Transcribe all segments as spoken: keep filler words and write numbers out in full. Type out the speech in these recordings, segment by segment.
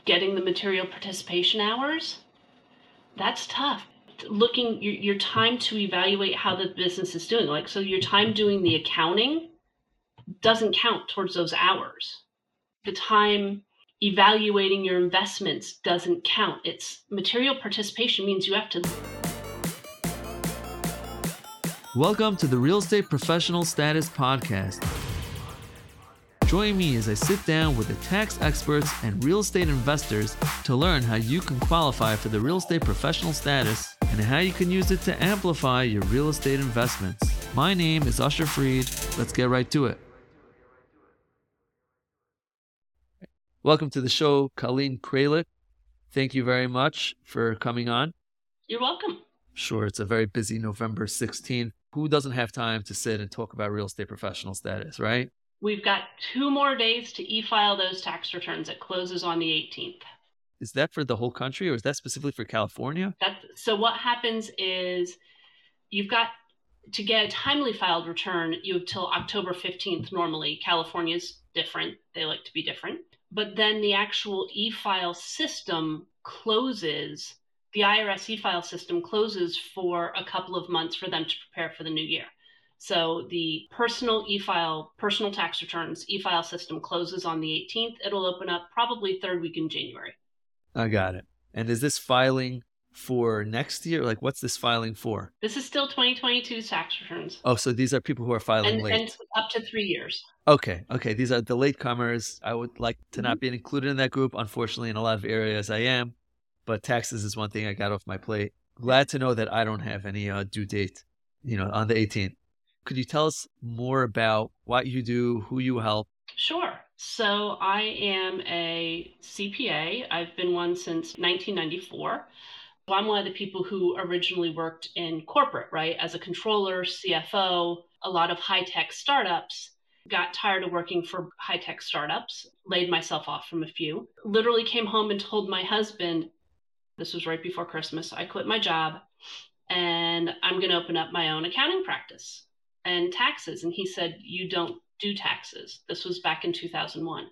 getting the material participation hours, that's tough. Looking your, your time to evaluate how the business is doing. Like, so your time doing the accounting doesn't count towards those hours. The time evaluating your investments doesn't count. It's material participation means you have to. Welcome to the Real Estate Professional Status Podcast. Join me as I sit down with the tax experts and real estate investors to learn how you can qualify for the real estate professional status and how you can use it to amplify your real estate investments. My name is Usher Freed. Let's get right to it. Welcome to the show, Colleen Kralik. Thank you very much for coming on. You're welcome. Sure, it's a very busy November sixteenth. Who doesn't have time to sit and talk about real estate professional status, right? We've got two more days to e-file those tax returns. It closes on the eighteenth. Is that for the whole country or is that specifically for California? That's, so what happens is you've got to get a timely filed return, you have till October fifteenth normally. California's different. They like to be different. But then the actual e-file system closes, the I R S e-file system closes for a couple of months for them to prepare for the new year. So the personal e-file, personal tax returns e-file system closes on the eighteenth. It'll open up probably third week in January. I got it. And is this filing for next year? Like, what's this filing for? This is still twenty twenty-two tax returns. Oh, so these are people who are filing and, late. and up to three years. Okay. Okay. These are the latecomers. I would like to Mm-hmm. not be included in that group. Unfortunately, in a lot of areas I am, but taxes is one thing I got off my plate. Glad to know that I don't have any uh, due date, you know, on the eighteenth. Could you tell us more about what you do, who you help? Sure. So I am a C P A. I've been one since nineteen ninety-four. So I'm one of the people who originally worked in corporate, right? As a controller, C F O, a lot of high-tech startups. Got tired of working for high-tech startups, laid myself off from a few. Literally came home and told my husband, this was right before Christmas, I quit my job and I'm going to open up my own accounting practice and taxes. And he said, you don't do taxes. This was back in two thousand one.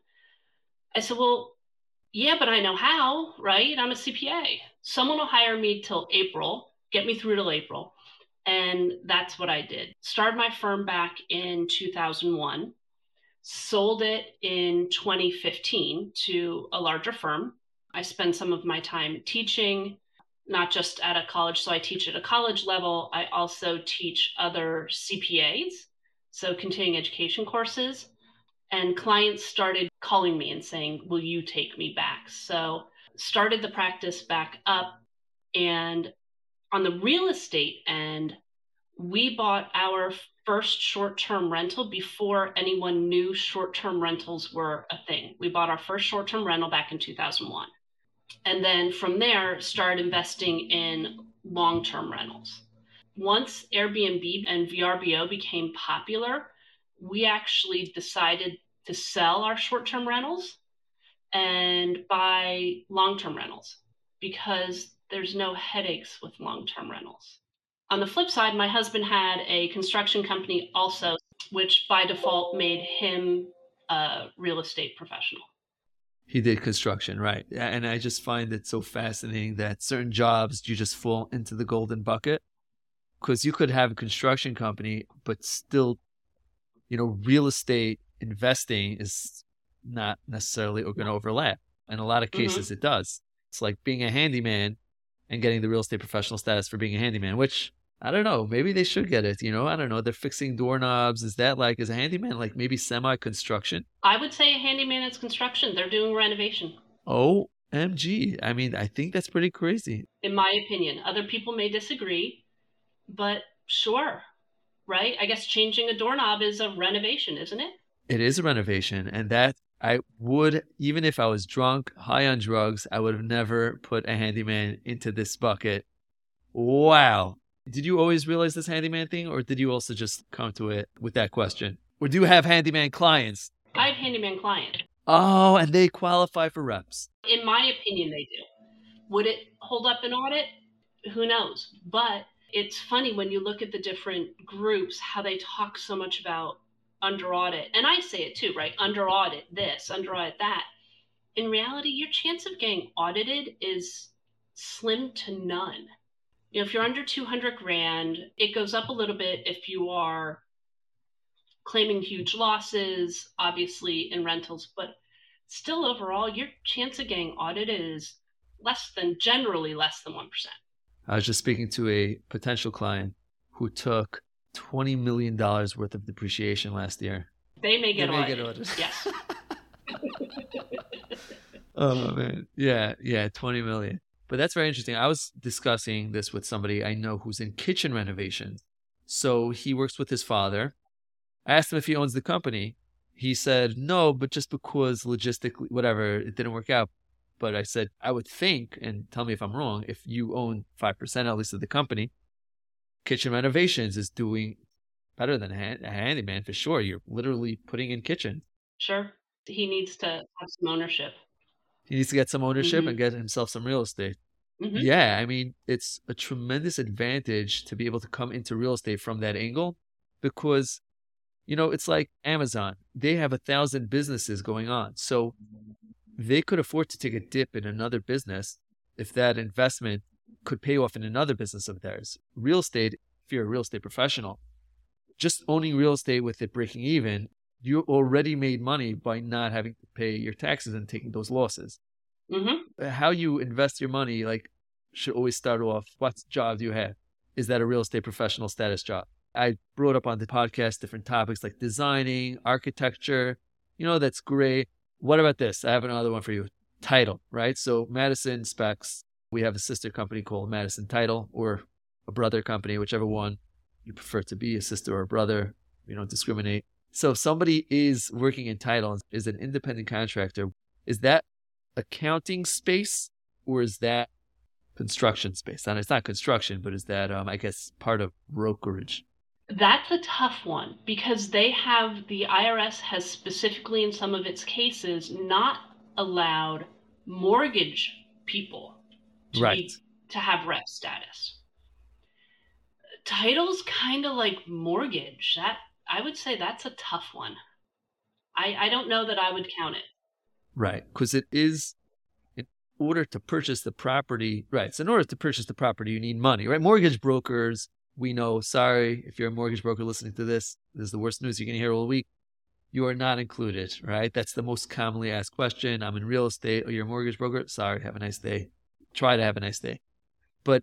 I said, well, yeah, but I know how, right? I'm a C P A. Someone will hire me till April, get me through till April. And that's what I did. Started my firm back in two thousand one, sold it in twenty fifteen to a larger firm. I spend some of my time teaching, not just at a college. So I teach at a college level. I also teach other C P As, so continuing education courses. And clients started calling me and saying, will you take me back? So started the practice back up. And on the real estate end, we bought our first short-term rental before anyone knew short-term rentals were a thing. We bought our first short-term rental back in two thousand one. And then from there, started investing in long-term rentals. Once Airbnb and V R B O became popular, we actually decided to sell our short-term rentals and buy long-term rentals because there's no headaches with long-term rentals. On the flip side, my husband had a construction company also, which by default made him a real estate professional. He did construction, right? And I just find it so fascinating that certain jobs, you just fall into the golden bucket because you could have a construction company, but still, you know, real estate investing is not necessarily going to overlap. In a lot of cases, mm-hmm. It does. It's like being a handyman and getting the real estate professional status for being a handyman, which I don't know. Maybe they should get it. You know, I don't know. They're fixing doorknobs. Is that like, is a handyman like maybe semi-construction? I would say a handyman is construction. They're doing renovation. O M G. I mean, I think that's pretty crazy. In my opinion. Other people may disagree, but sure, right? I guess changing a doorknob is a renovation, isn't it? It is a renovation. And that I would, even if I was drunk, high on drugs, I would have never put a handyman into this bucket. Wow. Did you always realize this handyman thing, or did you also just come to it with that question? Or do you have handyman clients? I have handyman clients. Oh, and they qualify for reps. In my opinion, they do. Would it hold up in audit? Who knows? But it's funny when you look at the different groups, how they talk so much about under audit. And I say it too, right? Under audit this, under audit that. in reality, your chance of getting audited is slim to none. You know, if you're under two hundred grand, it goes up a little bit if you are claiming huge losses, obviously in rentals, but still overall, your chance of getting audited is less than, generally less than one percent. I was just speaking to a potential client who took twenty million dollars worth of depreciation last year. They may get they may audited. Get audited. Yes. Oh, man. Yeah, yeah, twenty million. But that's very interesting. I was discussing this with somebody I know who's in kitchen renovations. So he works with his father. I asked him if he owns the company. He said, no, but just because logistically, whatever, it didn't work out. But I said, I would think, and tell me if I'm wrong, if you own five percent at least of the company, kitchen renovations is doing better than a, hand, a handyman for sure. You're literally putting in kitchen. Sure. He needs to have some ownership. He needs to get some ownership Mhm. and get himself some real estate. Mhm. Yeah, I mean, it's a tremendous advantage to be able to come into real estate from that angle because, you know, it's like Amazon. They have a thousand businesses going on. So they could afford to take a dip in another business if that investment could pay off in another business of theirs. Real estate, if you're a real estate professional, just owning real estate with it breaking even, you already made money by not having to pay your taxes and taking those losses. Mm-hmm. How you invest your money, like, should always start off, what job do you have? Is that a real estate professional status job? I brought up on the podcast different topics like designing, architecture. You know, that's great. What about this? I have another one for you. Title, right? So Madison Specs, we have a sister company called Madison Title, or a brother company, whichever one you prefer to be, a sister or a brother. We don't discriminate. So if somebody is working in title, is an independent contractor, is that accounting space or is that construction space? And it's not construction, but is that, um, I guess, part of brokerage? That's a tough one because they have, the I R S has specifically in some of its cases not allowed mortgage people to Right. be, to have rep status. Title's kind of like mortgage. That, I would say that's a tough one. I, I don't know that I would count it. Right. Because it is, in order to purchase the property, right. So in order to purchase the property, you need money, right? Mortgage brokers, we know, sorry, if you're a mortgage broker listening to this, this is the worst news you're going to hear all week. You are not included, right? That's the most commonly asked question. I'm in real estate. Oh, you're a mortgage broker? Sorry, have a nice day. Try to have a nice day. But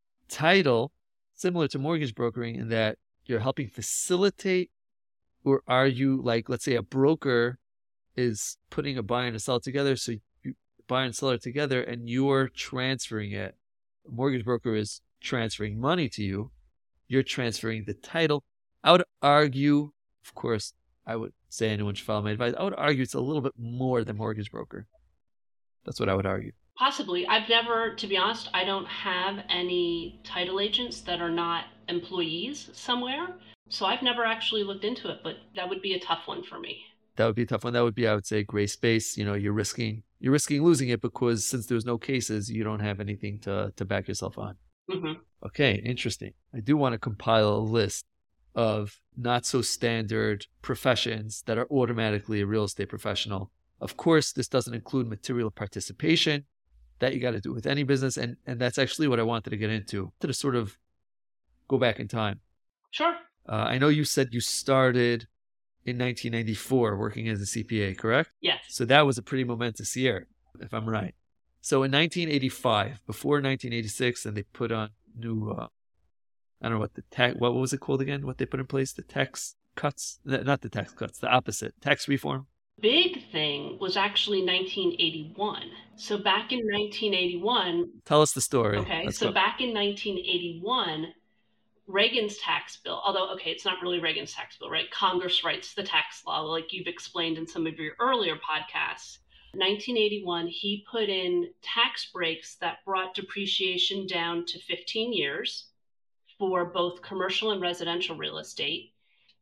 title, similar to mortgage brokering in that you're helping facilitate, or are you like, let's say a broker is putting a buyer and a seller together, so you buy and seller together and you're transferring it. A mortgage broker is transferring money to you. You're transferring the title. I would argue, of course, I would say anyone should follow my advice. I would argue it's a little bit more than mortgage broker. That's what I would argue. Possibly. I've never, to be honest, I don't have any title agents that are not employees somewhere. So I've never actually looked into it, but that would be a tough one for me. That would be a tough one. That would be, I would say, gray space. You know, you're risking you're risking losing it because since there's no cases, you don't have anything to to back yourself on. Mm-hmm. Okay, interesting. I do want to compile a list of not so standard professions that are automatically a real estate professional. Of course, this doesn't include material participation. That you got to do with any business. And, and that's actually what I wanted to get into, to sort of go back in time. Sure. Uh, I know you said you started in nineteen ninety-four working as a C P A, correct? Yes. So that was a pretty momentous year, if I'm right. So in nineteen eighty-five, before nineteen eighty-six, and they put on new, uh, I don't know what the tax, what was it called again? What they put in place? The tax cuts? Not the tax cuts, the opposite. Tax reform? Big thing was actually nineteen eighty-one. So back in nineteen eighty-one. Tell us the story. Okay. Let's so go. Back in nineteen eighty-one, Reagan's tax bill, although, okay, it's not really Reagan's tax bill, right? Congress writes the tax law, like you've explained in some of your earlier podcasts. nineteen eighty-one, he put in tax breaks that brought depreciation down to fifteen years for both commercial and residential real estate,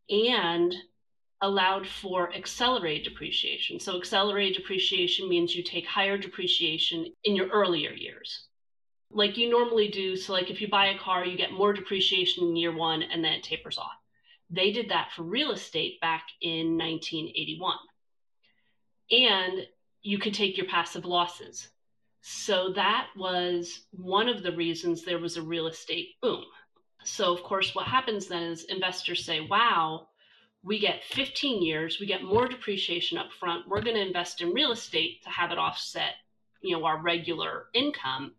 and allowed for accelerated depreciation. So accelerated depreciation means you take higher depreciation in your earlier years, like you normally do. So like if you buy a car, you get more depreciation in year one and then it tapers off. They did that for real estate back in nineteen eighty-one. And you could take your passive losses. So that was one of the reasons there was a real estate boom. So, of course, what happens then is investors say, wow, we get fifteen years, we get more depreciation up front. We're going to invest in real estate to have it offset, you know, our regular income.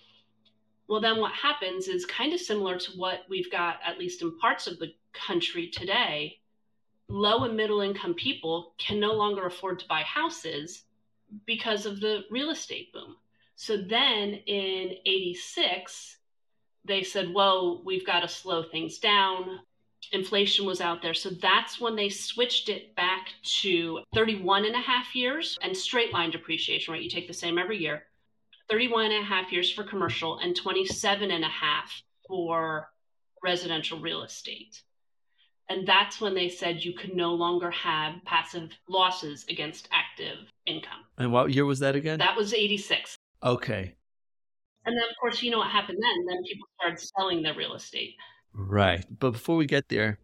Well, then what happens is kind of similar to what we've got, at least in parts of the country today. Low and middle income people can no longer afford to buy houses because of the real estate boom. So then in eighty-six, they said, whoa, we've got to slow things down. Inflation was out there. So that's when they switched it back to thirty-one and a half years and straight line depreciation, right? You take the same every year. thirty-one and a half years for commercial and twenty-seven and a half for residential real estate. And that's when they said you could no longer have passive losses against active income. And what year was that again? That was eighty-six. Okay. And then, of course, you know what happened then? Then people started selling their real estate. Right. But before we get there,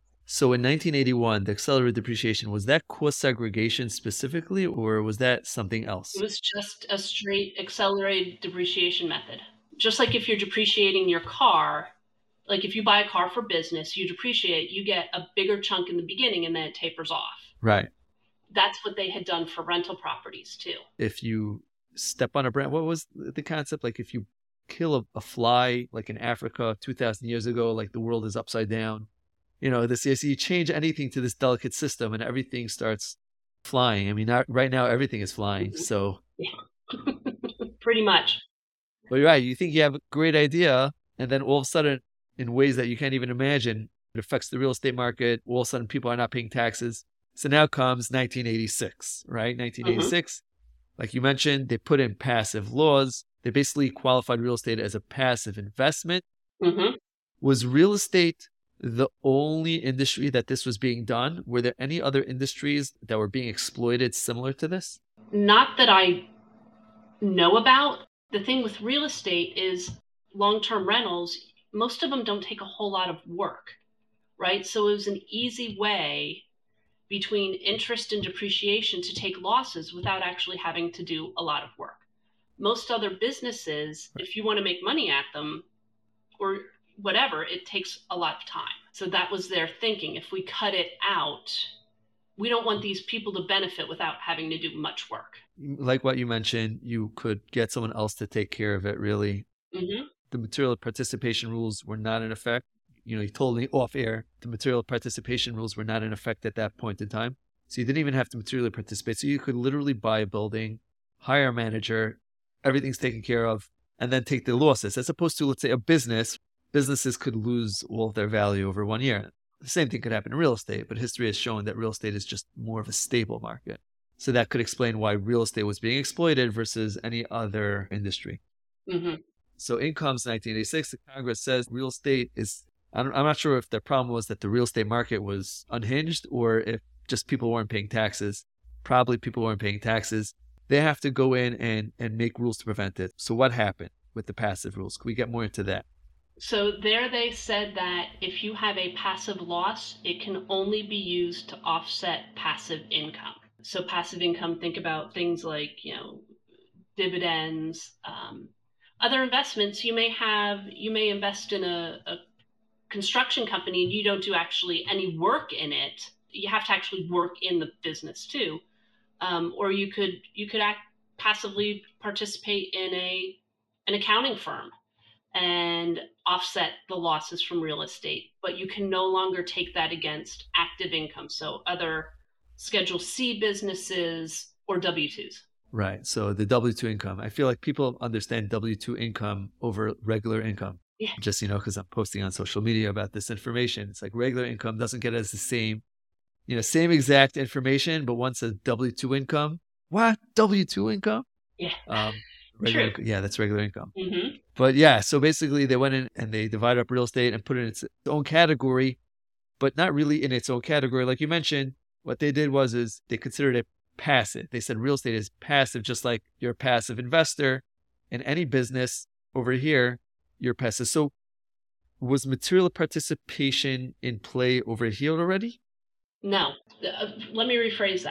so in nineteen eighty-one, the accelerated depreciation, was that cost segregation specifically, or was that something else? It was just a straight accelerated depreciation method. Just like if you're depreciating your car, like if you buy a car for business, you depreciate, you get a bigger chunk in the beginning and then it tapers off. Right. That's what they had done for rental properties too. If you step on a brand, what was the concept? Like if you kill a, a fly, like in Africa two thousand years ago, like the world is upside down. You know, this is, you change anything to this delicate system and everything starts flying. I mean, not, right now, everything is flying. So yeah. Pretty much. But you're right. You think you have a great idea, and then all of a sudden, in ways that you can't even imagine, it affects the real estate market. All of a sudden, people are not paying taxes. So now comes nineteen eighty-six, right? nineteen eighty-six, mm-hmm. Like you mentioned, they put in passive laws. They basically qualified real estate as a passive investment. Mm-hmm. Was real estate the only industry that this was being done? Were there any other industries that were being exploited similar to this? Not that I know about. The thing with real estate is long-term rentals, most of them don't take a whole lot of work, right? So it was an easy way between interest and depreciation to take losses without actually having to do a lot of work. Most other businesses, if you want to make money at them or whatever, it takes a lot of time. So that was their thinking. If we cut it out, we don't want these people to benefit without having to do much work. Like what you mentioned, you could get someone else to take care of it, really. Mm-hmm. The material participation rules were not in effect. You know, you told me off air, the material participation rules were not in effect at that point in time. So you didn't even have to materially participate. So you could literally buy a building, hire a manager, everything's taken care of, and then take the losses. As opposed to, let's say, a business, businesses could lose all of their value over one year. The same thing could happen in real estate, but history has shown that real estate is just more of a stable market. So that could explain why real estate was being exploited versus any other industry. Mm-hmm. So in comes nineteen eighty-six, the Congress says real estate is, I'm not sure if the problem was that the real estate market was unhinged or if just people weren't paying taxes. Probably people weren't paying taxes. They have to go in and, and make rules to prevent it. So what happened with the passive rules? Can we get more into that? So there they said that if you have a passive loss, it can only be used to offset passive income. So passive income, think about things like, you know, dividends, um, other investments. You may have, you may invest in a, a construction company and you don't do actually any work in it. You have to actually work in the business too. Um, or you could, you could act passively participate in a, an accounting firm and offset the losses from real estate, but you can no longer take that against active income. So other Schedule C businesses or W two's. Right. So the W two income, I feel like people understand W two income over regular income. Yeah. Just, you know, because I'm posting on social media about this information. It's like regular income doesn't get as the same, you know, same exact information, but once a W two income, what? W two income? Yeah. Um, regular, True. Yeah, that's regular income. Mm-hmm. But yeah, so basically they went in and they divided up real estate and put it in its own category, but not really in its own category. Like you mentioned, what they did was is they considered it passive. They said real estate is passive, just like you're a passive investor in any business over here, you're passive. So was material participation in play over here already? No. Uh, let me rephrase that.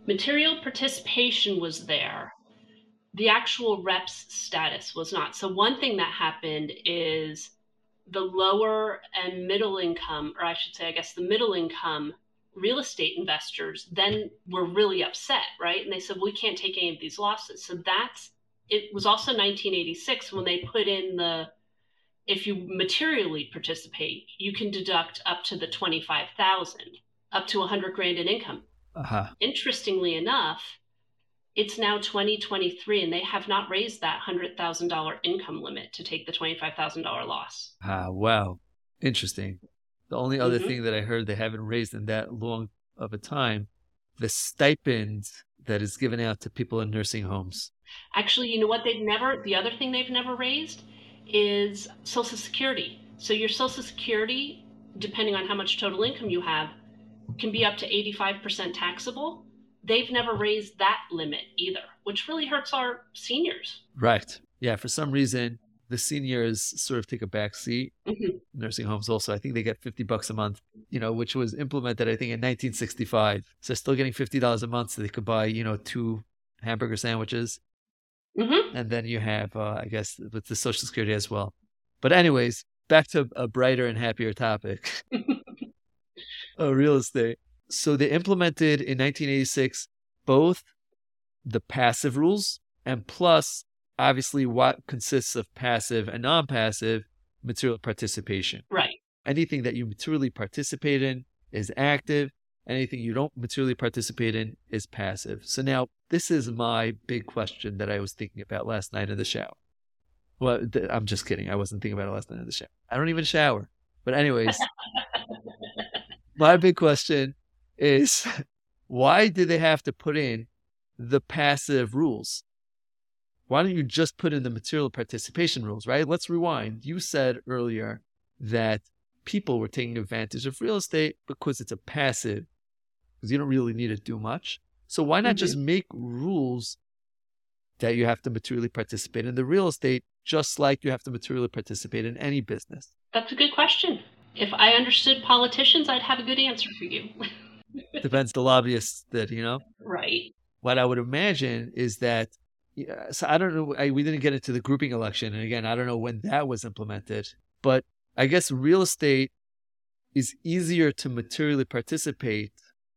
Material participation was there. The actual reps status was not. So one thing that happened is the lower and middle income, or I should say, I guess the middle income real estate investors then were really upset, right? And they said, well, we can't take any of these losses. So that's, it was also nineteen eighty-six when they put in the, if you materially participate, you can deduct up to the twenty-five thousand, up to one hundred grand in income. Uh-huh. Interestingly enough, it's now twenty twenty-three and they have not raised that one hundred thousand dollars income limit to take the twenty-five thousand dollars loss. Ah, wow. Interesting. The only other Mhm. thing that I heard they haven't raised in that long of a time, the stipend that is given out to people in nursing homes. Actually, you know what they've never, the other thing they've never raised is Social Security. So your Social Security, depending on how much total income you have, can be up to eighty-five percent taxable. They've never raised that limit either, which really hurts our seniors. Right. Yeah, for some reason, the seniors sort of take a back seat. Mhm. Nursing homes also, I think they get fifty bucks a month, you know, which was implemented, I think, in nineteen sixty-five. So they're still getting fifty dollars a month so they could buy, you know, two hamburger sandwiches. Mhm. And then you have, uh, I guess, with the Social Security as well. But anyways, back to a brighter and happier topic, uh, real estate. So they implemented in nineteen eighty-six both the passive rules and plus, obviously, what consists of passive and non-passive material participation. Right. Anything that you materially participate in is active. Anything you don't materially participate in is passive. So now this is my big question that I was thinking about last night in the shower. Well, th- I'm just kidding. I wasn't thinking about it last night in the shower. I don't even shower. But anyways, my big question is why do they have to put in the passive rules? Why don't you just put in the material participation rules, right? Let's rewind. You said earlier that people were taking advantage of real estate because it's a passive, because you don't really need to do much. So why not Mhm. just make rules that you have to materially participate in the real estate, just like you have to materially participate in any business? That's a good question. If I understood politicians, I'd have a good answer for you. Depends the lobbyists that, you know. Right. What I would imagine is that, yeah, so I don't know, I, we didn't get into the grouping election. And again, I don't know when that was implemented, but I guess real estate is easier to materially participate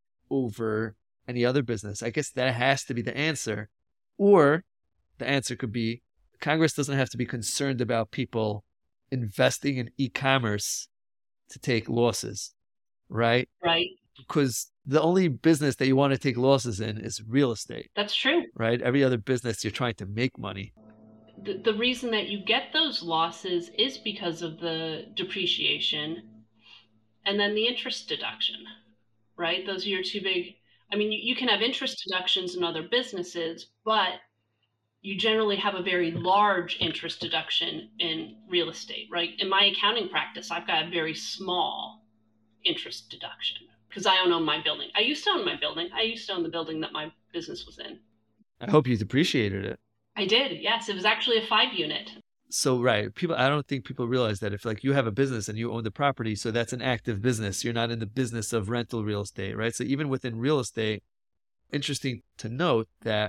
over any other business. I guess that has to be the answer. Or the answer could be Congress doesn't have to be concerned about people investing in e-commerce to take losses, right? Right. Because the only business that you want to take losses in is real estate. That's true. Right? Every other business, you're trying to make money. The, the reason that you get those losses is because of the depreciation and then the interest deduction, right? Those are your two big, I mean, you, you can have interest deductions in other businesses, but you generally have a very large interest deduction in real estate, right? In my accounting practice, I've got a very small interest deduction because I don't own my building. I used to own my building. I used to own the building that my business was in. I hope you depreciated it. I did, yes. It was actually a five unit. So, right. People, I don't think people realize that if like you have a business and you own the property, so that's an active business. You're not in the business of rental real estate, right? So even within real estate, interesting to note that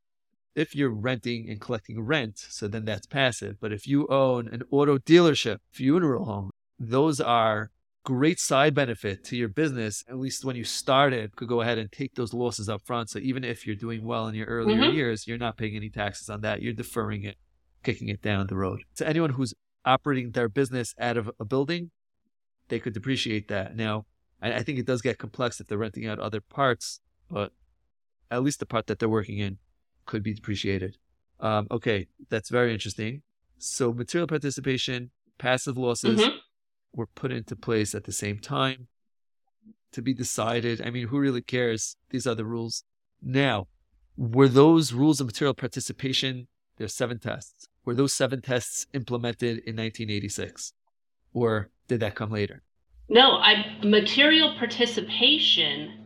if you're renting and collecting rent, so then that's passive. But if you own an auto dealership, funeral home, those are great side benefit to your business. At least when you started, could go ahead and take those losses up front. So even if you're doing well in your earlier Mhm. years, you're not paying any taxes on that. You're deferring it, kicking it down the road. To anyone who's operating their business out of a building, they could depreciate that. Now, I, I think it does get complex if they're renting out other parts, but at least the part that they're working in could be depreciated. Um, okay, that's very interesting. So material participation, passive losses Mhm. were put into place at the same time to be decided. I mean, who really cares? These are the rules. Now, were those rules of material participation, there's seven tests, were those seven tests implemented in nineteen eighty-six? Or did that come later? No, I material participation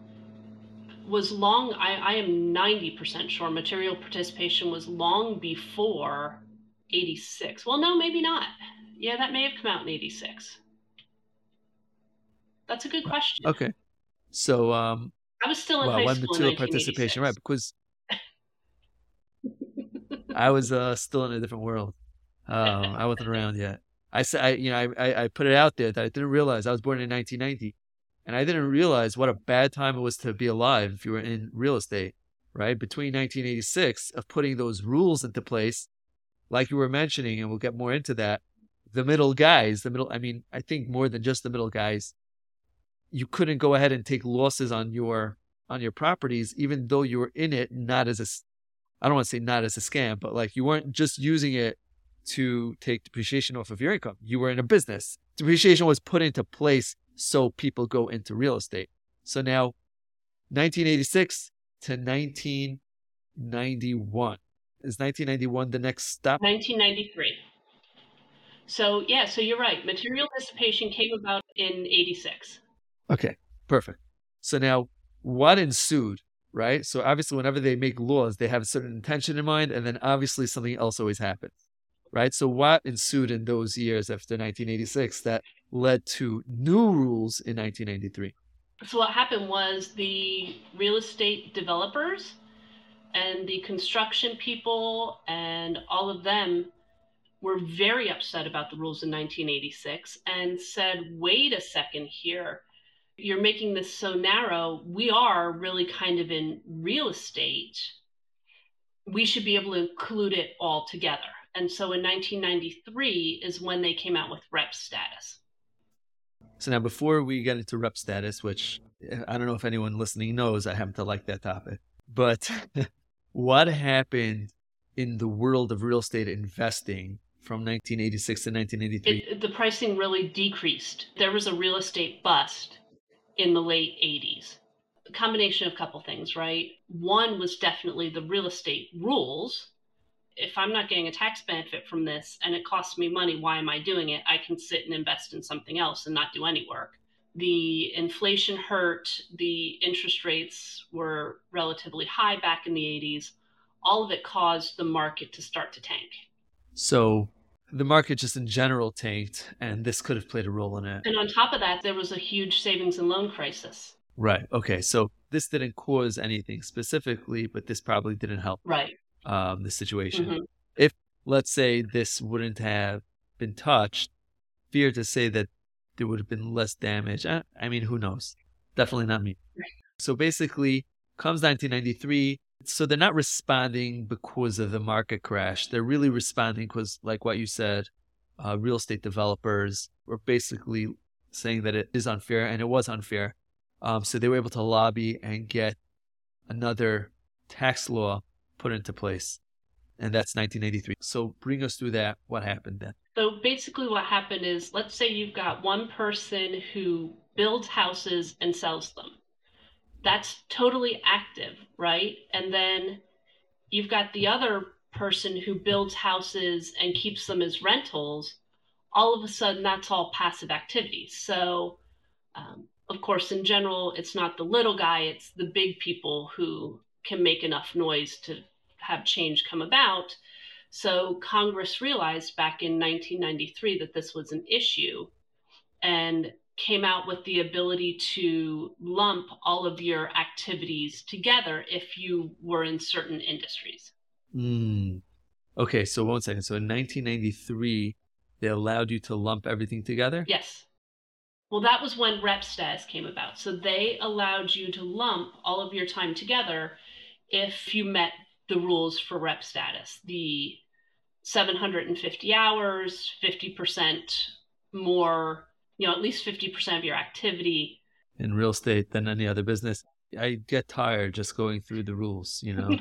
was long, I, I am ninety percent sure material participation was long before eighty-six. Well, no, maybe not. Yeah, that may have come out in eighty-six. That's a good question. Okay. So um, I was still in Well, high one school in material participation, right? nineteen eighty-six. Because I was uh, still in a different world. Um, I wasn't around yet. I said, I, you know, I, I, I put it out there that I didn't realize I was born in nineteen ninety, and I didn't realize what a bad time it was to be alive if you were in real estate, right? Between nineteen eighty-six of putting those rules into place, like you were mentioning, and we'll get more into that. The middle guys, the middle, I mean, I think more than just the middle guys, you couldn't go ahead and take losses on your on your properties, even though you were in it, not as a, I don't want to say not as a scam, but like you weren't just using it to take depreciation off of your income. You were in a business. Depreciation was put into place so people go into real estate. So now, nineteen eighty-six to nineteen ninety-one. Is nineteen ninety-one the next stop? nineteen ninety-three. So yeah, so you're right. Material dissipation came about in eighty-six. Okay, perfect. So now what ensued, right? So obviously whenever they make laws, they have a certain intention in mind, and then obviously something else always happens, right? So what ensued in those years after nineteen eighty-six that led to new rules in nineteen ninety-three? So what happened was the real estate developers and the construction people and all of them were very upset about the rules in nineteen eighty-six and said, wait a second here. You're making this so narrow. We are really kind of in real estate. We should be able to include it all together. And so in nineteen ninety-three is when they came out with rep status. So now before we get into rep status, which I don't know if anyone listening knows, I happen to like that topic, but what happened in the world of real estate investing from nineteen eighty-six to nineteen eighty-three? It, the pricing really decreased. There was a real estate bust in the late eighties. A combination of a couple things, right? One was definitely the real estate rules. If I'm not getting a tax benefit from this and it costs me money, why am I doing it? I can sit and invest in something else and not do any work. The inflation hurt. The interest rates were relatively high back in the eighties. All of it caused the market to start to tank. So the market just in general tanked, and this could have played a role in it. And on top of that, there was a huge savings and loan crisis. Right. Okay. So this didn't cause anything specifically, but this probably didn't help. Right. Um, the situation. Mm-hmm. If, let's say, this wouldn't have been touched, fear to say that there would have been less damage. I, I mean, who knows? Definitely not me. Right. So basically, comes nineteen ninety-three. So they're not responding because of the market crash. They're really responding because, like what you said, uh, real estate developers were basically saying that it is unfair, and it was unfair. Um, so they were able to lobby and get another tax law put into place. And that's nineteen eighty-three. So bring us through that. What happened then? So basically what happened is, let's say you've got one person who builds houses and sells them. That's totally active, right? And then you've got the other person who builds houses and keeps them as rentals. All of a sudden, that's all passive activity. So, um, of course, in general, it's not the little guy, it's the big people who can make enough noise to have change come about. So Congress realized back in nineteen ninety-three that this was an issue and came out with the ability to lump all of your activities together if you were in certain industries. Mm. Okay, so one second. So in nineteen ninety-three, they allowed you to lump everything together? Yes. Well, that was when rep status came about. So they allowed you to lump all of your time together if you met the rules for rep status. The seven hundred fifty hours, fifty percent more, you know, at least fifty percent of your activity. In real estate than any other business. I get tired just going through the rules, you know.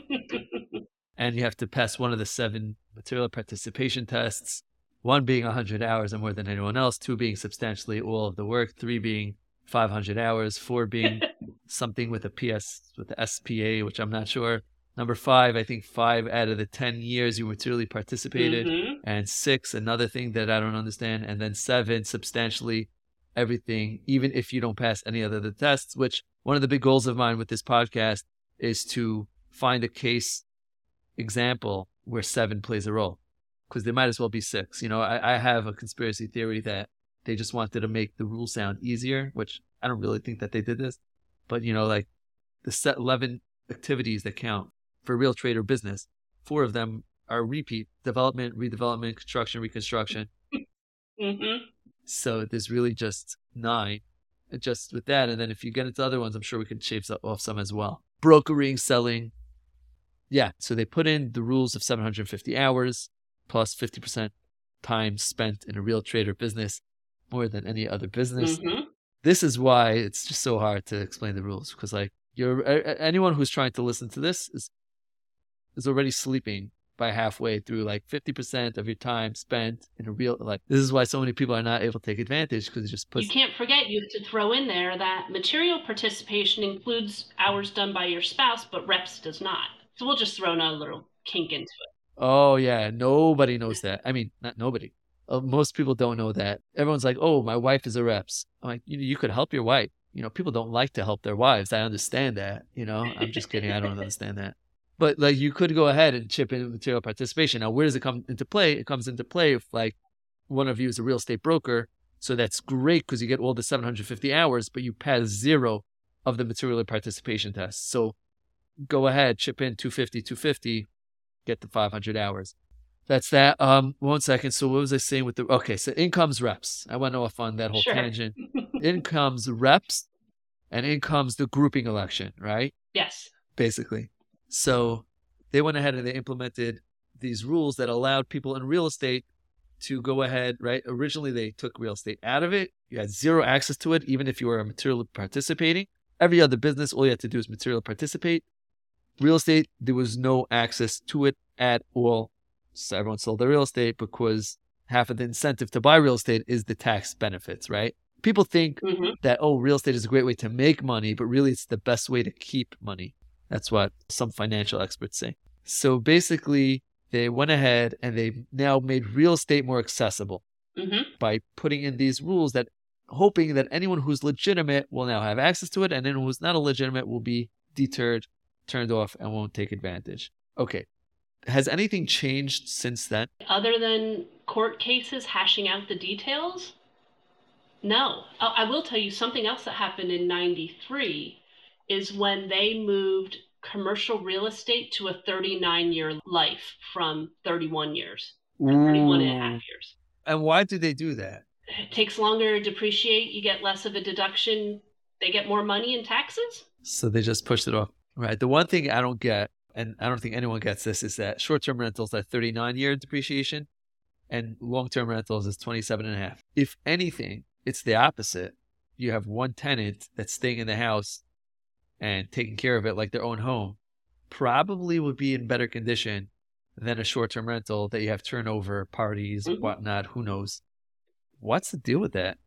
And you have to pass one of the seven material participation tests, one being one hundred hours or more than anyone else, two being substantially all of the work, three being five hundred hours, four being something with a P S, with the S P A, which I'm not sure. Number five, I think five out of the ten years you materially participated. Mm-hmm. And six, another thing that I don't understand. And then seven, substantially everything, even if you don't pass any other of the tests, which one of the big goals of mine with this podcast is to find a case example where seven plays a role, because there might as well be six. You know, I, I have a conspiracy theory that they just wanted to make the rule sound easier, which I don't really think that they did this. But, you know, like the set eleven activities that count for a real trade or business, four of them are repeat: development, redevelopment, construction, reconstruction. Mm-hmm. So there's really just nine just with that. And then if you get into other ones, I'm sure we can shave off some as well. Brokering, selling. Yeah. So they put in the rules of seven hundred fifty hours plus fifty percent time spent in a real trade or business, more than any other business. Mm-hmm. This is why it's just so hard to explain the rules, because like you're anyone who's trying to listen to this is is already sleeping by halfway through, like fifty percent of your time spent in a real, like, this is why so many people are not able to take advantage, because it just puts... You can't forget, you have to throw in there that material participation includes hours done by your spouse, but reps does not. So we'll just throw another little kink into it. Oh, yeah. Nobody knows that. I mean, not nobody. Uh, most people don't know that. Everyone's like, oh, my wife is a reps. I'm like, you, you could help your wife. You know, people don't like to help their wives. I understand that. You know, I'm just kidding. I don't understand that. But like, you could go ahead and chip in material participation. Now, where does it come into play? It comes into play if like one of you is a real estate broker. So that's great because you get all the seven hundred fifty hours, but you pass zero of the material participation test. So go ahead, chip in two fifty, two fifty, get the five hundred hours. That's that. Um, one second. So what was I saying with the, okay, so incomes reps. I went off on that whole Sure. tangent. Incomes reps, and in comes the grouping election, right? Yes. Basically. So they went ahead and they implemented these rules that allowed people in real estate to go ahead, right? Originally, they took real estate out of it. You had zero access to it, even if you were a material participating. Every other business, all you had to do is material participate. Real estate, there was no access to it at all. So everyone sold their real estate because half of the incentive to buy real estate is the tax benefits, right? People think mm-hmm. that, oh, real estate is a great way to make money, but really it's the best way to keep money. That's what some financial experts say. So basically, they went ahead and they now made real estate more accessible mm-hmm. by putting in these rules that, hoping that anyone who's legitimate will now have access to it, and anyone who's not a legitimate will be deterred, turned off, and won't take advantage. Okay. Has anything changed since then? Other than court cases hashing out the details? No. I will tell you something else that happened in ninety-three is when they moved commercial real estate to a thirty-nine year life from thirty-one years, or thirty-one and a half years. And why did they do that? It takes longer to depreciate. You get less of a deduction. They get more money in taxes. So they just pushed it off. Right. The one thing I don't get, and I don't think anyone gets this, is that short-term rentals are thirty-nine year depreciation and long-term rentals is twenty-seven and a half. If anything, it's the opposite. You have one tenant that's staying in the house and taking care of it like their own home, probably would be in better condition than a short-term rental that you have turnover, parties, mm-hmm. whatnot, who knows. What's the deal with that?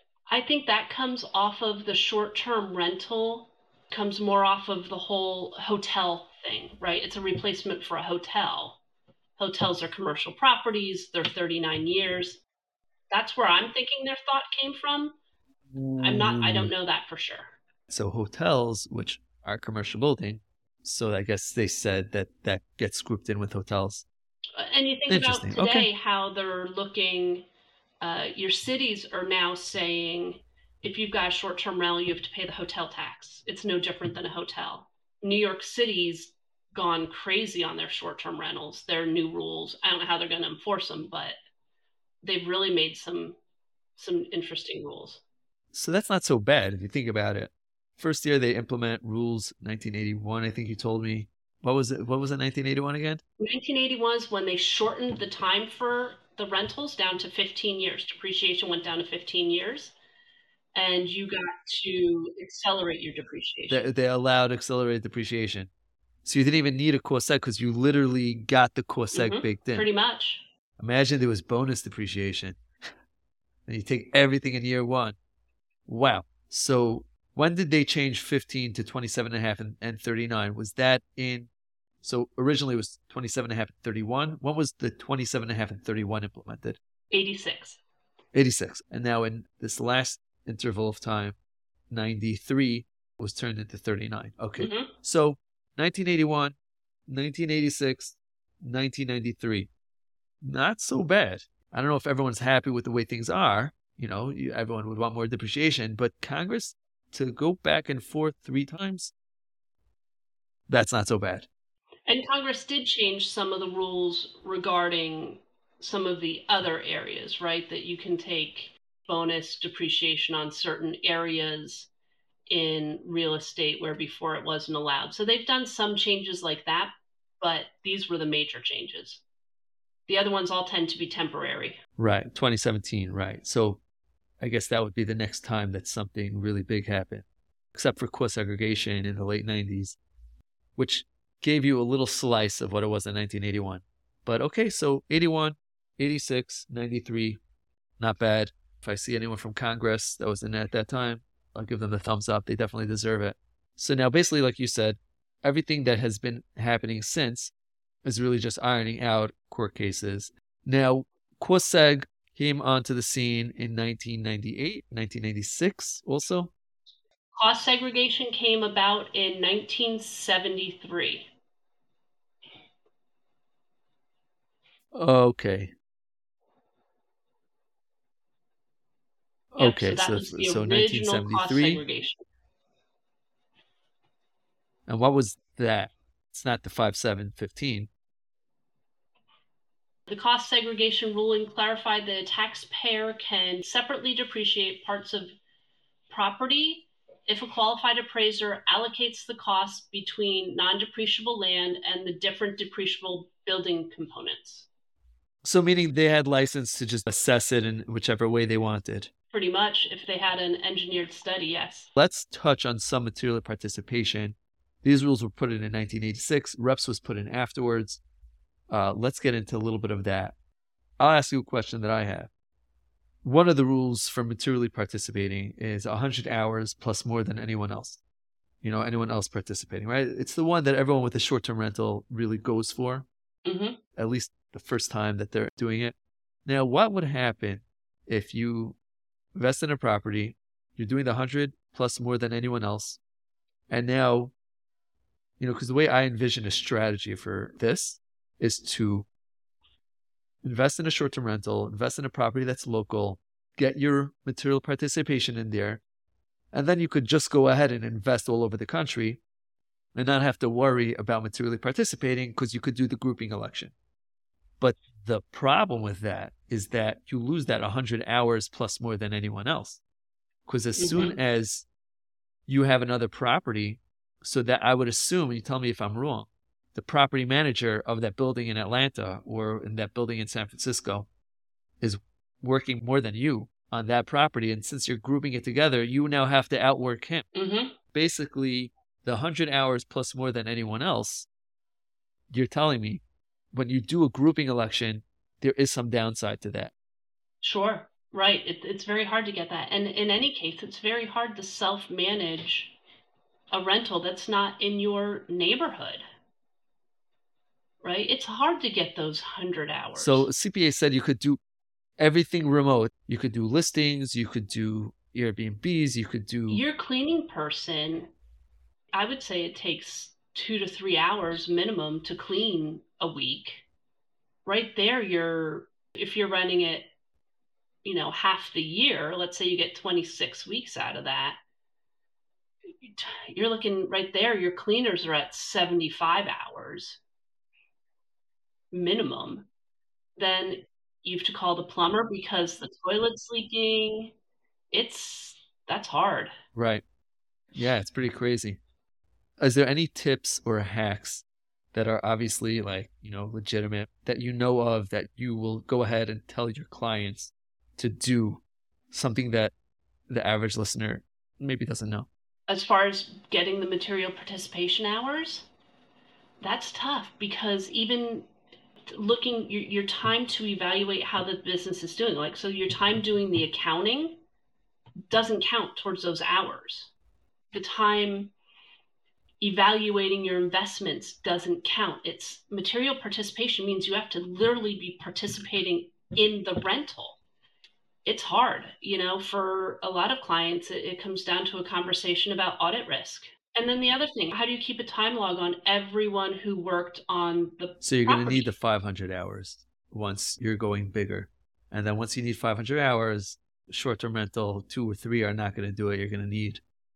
I think that comes off of the short-term rental, comes more off of the whole hotel thing, right? It's a replacement for a hotel. Hotels are commercial properties. They're thirty-nine years. That's where I'm thinking their thought came from. Mm. I'm not, I don't know that for sure. So hotels, which are commercial building, so I guess they said that that gets grouped in with hotels. And you think about today okay. how they're looking, uh, your cities are now saying, if you've got a short-term rental, you have to pay the hotel tax. It's no different than a hotel. New York City's gone crazy on their short-term rentals, their new rules. I don't know how they're going to enforce them, but they've really made some some interesting rules. So that's not so bad if you think about it. First year they implement rules, nineteen eighty-one, I think you told me. What was it? What was it, nineteen eighty-one again? nineteen eighty-one is when they shortened the time for the rentals down to fifteen years. Depreciation went down to fifteen years. And you got to accelerate your depreciation. They, they allowed accelerated depreciation. So you didn't even need a cost seg because you literally got the cost seg mm-hmm. baked in. Pretty much. Imagine there was bonus depreciation. And you take everything in year one. Wow. So when did they change fifteen to twenty-seven and a half and, and thirty-nine? Was that in, so originally it was twenty-seven and a half and thirty-one. When was the twenty-seven and a half and thirty-one implemented? eighty-six. eighty-six. And now in this last interval of time, ninety-three was turned into thirty-nine. Okay. Mm-hmm. So nineteen eighty-one, nineteen eighty-six, nineteen ninety-three. Not so bad. I don't know if everyone's happy with the way things are. You know, you, everyone would want more depreciation, but Congress, to go back and forth three times, that's not so bad. And Congress did change some of the rules regarding some of the other areas, right? That you can take bonus depreciation on certain areas in real estate where before it wasn't allowed. So they've done some changes like that, but these were the major changes. The other ones all tend to be temporary. Right. twenty seventeen. Right. So I guess that would be the next time that something really big happened, except for cost segregation in the late nineties, which gave you a little slice of what it was in nineteen eighty-one. But okay, so eighty-one, eighty-six, ninety-three, not bad. If I see anyone from Congress that was in at that time, I'll give them the thumbs up. They definitely deserve it. So now basically, like you said, everything that has been happening since is really just ironing out court cases. Now, cost seg came onto the scene in nineteen ninety-eight, nineteen ninety-six also. Cost segregation came about in nineteen seventy-three. Okay. Yep, Okay, so that so was the so original cost nineteen seventy-three. segregation. And what was that? It's not the five seven fifteen. The cost segregation ruling clarified that a taxpayer can separately depreciate parts of property if a qualified appraiser allocates the cost between non-depreciable land and the different depreciable building components. So meaning they had license to just assess it in whichever way they wanted. Pretty much, if they had an engineered study, yes. Let's touch on some material participation. These rules were put in in nineteen eighty-six. REPS was put in afterwards. Uh, let's get into a little bit of that. I'll ask you a question that I have. One of the rules for materially participating is one hundred hours plus more than anyone else. You know, anyone else participating, right? It's the one that everyone with a short-term rental really goes for, mm-hmm. at least the first time that they're doing it. Now, what would happen if you invest in a property, you're doing the one hundred plus more than anyone else, and now, you know, because the way I envision a strategy for this is to invest in a short-term rental, invest in a property that's local, get your material participation in there, and then you could just go ahead and invest all over the country and not have to worry about materially participating because you could do the grouping election. But the problem with that is that you lose that one hundred hours plus more than anyone else. Because as mm-hmm. soon as you have another property, so that I would assume, and you tell me if I'm wrong, the property manager of that building in Atlanta or in that building in San Francisco is working more than you on that property. And since you're grouping it together, you now have to outwork him. Mm-hmm. Basically, the one hundred hours plus more than anyone else, you're telling me, when you do a grouping election, there is some downside to that. Sure. Right. It, it's very hard to get that. And in any case, it's very hard to self-manage a rental that's not in your neighborhood. Right? It's hard to get those one hundred hours. So C P A said you could do everything remote. You could do listings, you could do Airbnbs, you could do... Your cleaning person, I would say it takes two to three hours minimum to clean a week. Right there, you're, if you're running it, you know, half the year, let's say you get twenty-six weeks out of that, you're looking right there, your cleaners are at seventy-five hours minimum. Then you have to call the plumber because the toilet's leaking. It's, that's hard. Right. Yeah, it's pretty crazy. Is there any tips or hacks that are obviously like, you know, legitimate that you know of that you will go ahead and tell your clients to do, something that the average listener maybe doesn't know? As far as getting the material participation hours, that's tough because even looking your, your time to evaluate how the business is doing, like, so your time doing the accounting doesn't count towards those hours. The time evaluating your investments doesn't count. It's material participation means you have to literally be participating in the rental. It's hard, you know, for a lot of clients, it, it comes down to a conversation about audit risk. And then the other thing, how do you keep a time log on everyone who worked on the So you're property? going to need the five hundred hours once you're going bigger. And then once you need five hundred hours, short-term rental, two or three are not going to do it. You're going to need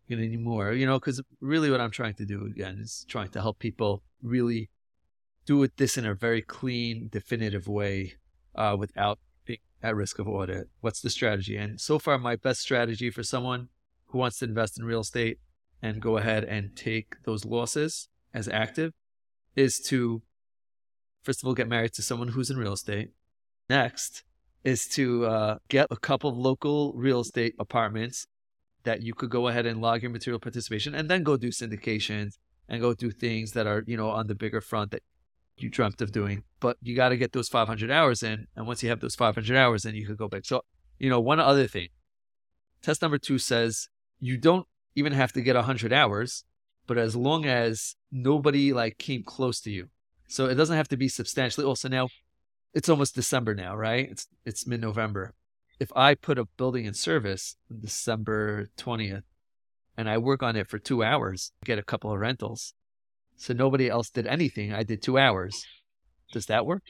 going to need more, you know, because really what I'm trying to do again is trying to help people really do it this in a very clean, definitive way uh, without being at risk of audit. What's the strategy? And so far, my best strategy for someone who wants to invest in real estate and go ahead and take those losses as active is to, first of all, get married to someone who's in real estate. Next is to uh, get a couple of local real estate apartments that you could go ahead and log your material participation, and then go do syndications and go do things that are, you know, on the bigger front that you dreamt of doing. But you got to get those five hundred hours in. And once you have those five hundred hours, then you could go back. So, you know, one other thing, test number two says you don't even have to get one hundred hours, but as long as nobody like came close to you. So it doesn't have to be substantially. Also, now it's almost December now, right? It's it's mid-November. If I put a building in service on December twentieth and I work on it for two hours, get a couple of rentals, so nobody else did anything, I did two hours. Does that work?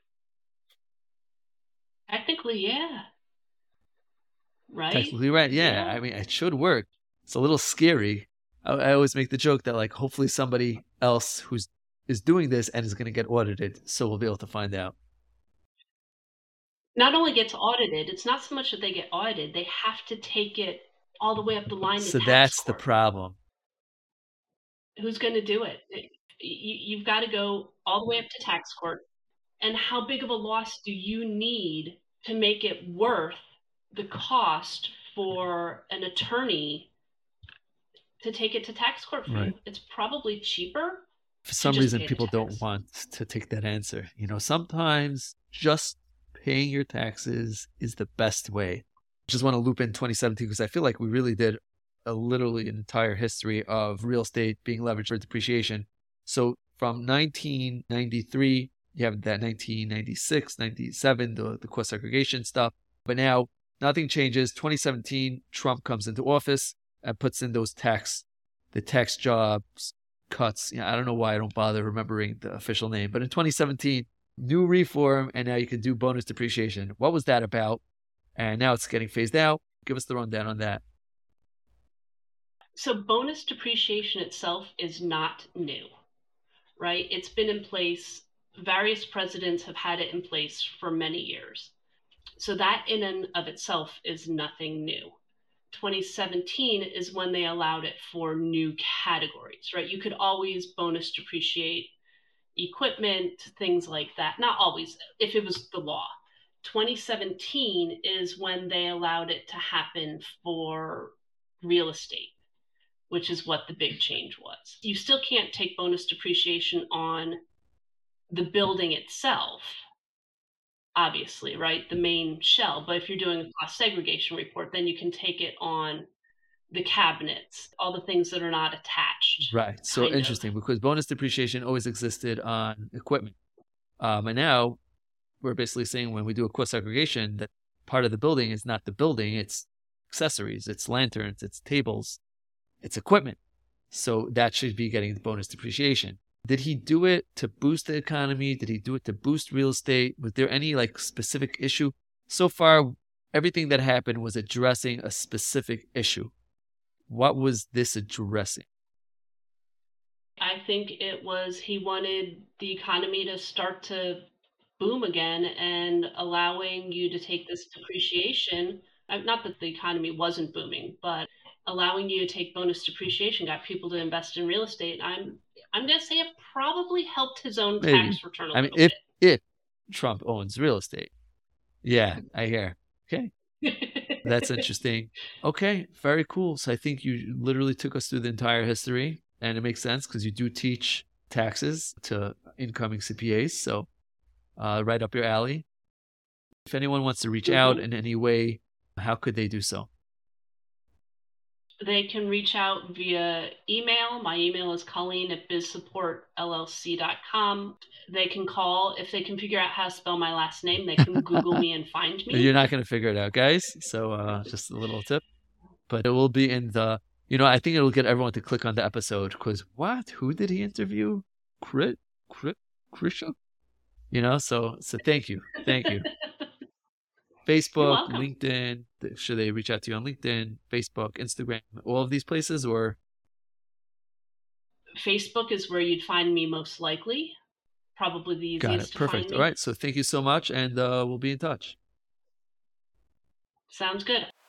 Technically, yeah. Right? Technically, right. Yeah. yeah. I mean, it should work. It's a little scary. I, I always make the joke that like, hopefully somebody else who's is doing this and is going to get audited, so we'll be able to find out. Not only gets audited, it's not so much that they get audited, they have to take it all the way up the line to So tax that's court. the problem. Who's going to do it? You, you've got to go all the way up to tax court. And how big of a loss do you need to make it worth the cost for an attorney to take it to tax court for Right. you? It's probably cheaper. For some just reason, pay the people tax. don't want to take that answer. You know, sometimes just paying your taxes is the best way. I just want to loop in twenty seventeen because I feel like we really did a literally an entire history of real estate being leveraged for depreciation. So from nineteen ninety-three, you have that nineteen ninety-six, ninety-seven, the, the cost segregation stuff. But now nothing changes. twenty seventeen, Trump comes into office and puts in those tax, the tax jobs cuts. You know, I don't know why I don't bother remembering the official name, but in twenty seventeen, new reform, and now you can do bonus depreciation. What was that about? And now it's getting phased out. Give us the rundown on that. So bonus depreciation itself is not new, right? It's been in place. Various presidents have had it in place for many years. So that in and of itself is nothing new. twenty seventeen is when they allowed it for new categories, right? You could always bonus depreciate equipment, things like that. Not always, if it was the law. twenty seventeen is when they allowed it to happen for real estate, which is what the big change was. You still can't take bonus depreciation on the building itself, obviously, right? The main shell. But if you're doing a cost segregation report, then you can take it on the cabinets, all the things that are not attached. Right. So kind of. interesting, because bonus depreciation always existed on equipment. Um, and now we're basically saying when we do a cost segregation that part of the building is not the building, it's accessories, it's lanterns, it's tables, it's equipment. So that should be getting the bonus depreciation. Did he do it to boost the economy? Did he do it to boost real estate? Was there any like specific issue? So far, everything that happened was addressing a specific issue. What was this addressing? I think it was he wanted the economy to start to boom again and allowing you to take this depreciation. Not that the economy wasn't booming, but allowing you to take bonus depreciation got people to invest in real estate. I'm I'm going to say it probably helped his own Maybe. tax return a I mean, little if if Trump owns real estate. Yeah, I hear. Okay. bit. That's interesting. Okay, very cool. So I think you literally took us through the entire history, and it makes sense because you do teach taxes to incoming C P As. So uh, right up your alley. If anyone wants to reach Mhm. out in any way, how could they do so? They can reach out via email. My email is Colleen at biz support L L C dot com. They can call. If they can figure out how to spell my last name, they can Google me and find me. You're not going to figure it out, guys. So uh, just a little tip. But it will be in the, you know, I think it'll get everyone to click on the episode because what? Who did he interview? Crit? Crit? Krisha? You know, so so thank you. Thank you. You're Facebook, welcome. LinkedIn? Should they reach out to you on LinkedIn, Facebook, Instagram, all of these places, or? Facebook is where you'd find me most likely. Probably the Got it. easiest to find Perfect. All me. right. So thank you so much, and uh, we'll be in touch. Sounds good.